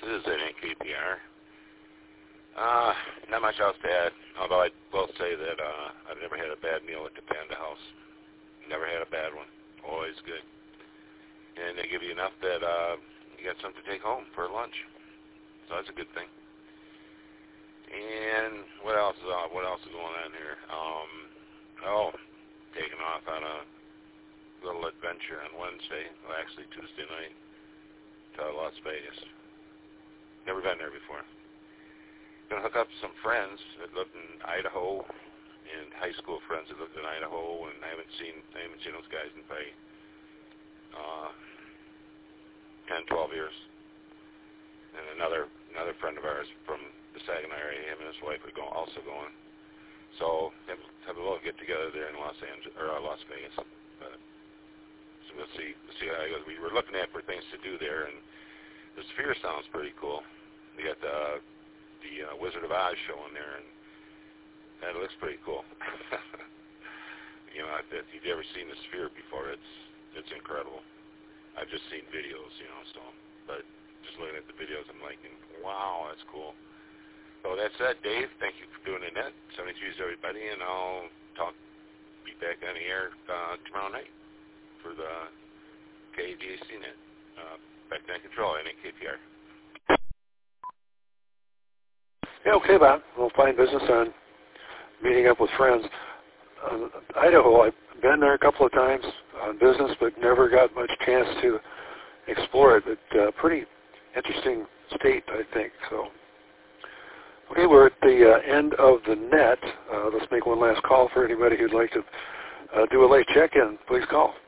This is at NKPR. Not much else to add, although I will say that I've never had a bad meal at the Panda House. Never had a bad one. Always good. And they give you enough that you got something to take home for lunch. So that's a good thing. And what else is going on here? Taking off on a little adventure on Wednesday, well, actually Tuesday night, to Las Vegas. Never been there before. Gonna hook up with some friends that lived in Idaho, and high school friends that lived in Idaho, and I haven't seen those guys in probably 10, 12 years. And another friend of ours from the Saginaw area, him and his wife are also going. So have a little get together there in Las Vegas. But, so we'll see how it goes. We were looking at for things to do there, and the Sphere sounds pretty cool. We got the Wizard of Oz show in there, and that looks pretty cool. If you've ever seen the Sphere before, it's incredible. I've just seen videos, but just looking at the videos, I'm like, wow, that's cool. So that's it, Dave. Thank you for doing the net. 73's everybody, and I'll be back on the air tomorrow night for the KDAC net. Back to control, NKPR. Yeah, okay, Bob. We'll find business on meeting up with friends. Idaho, I've been there a couple of times on business, but never got much chance to explore it. But pretty interesting state, I think. So, okay, we're at the end of the net. Let's make one last call for anybody who'd like to do a late check-in. Please call.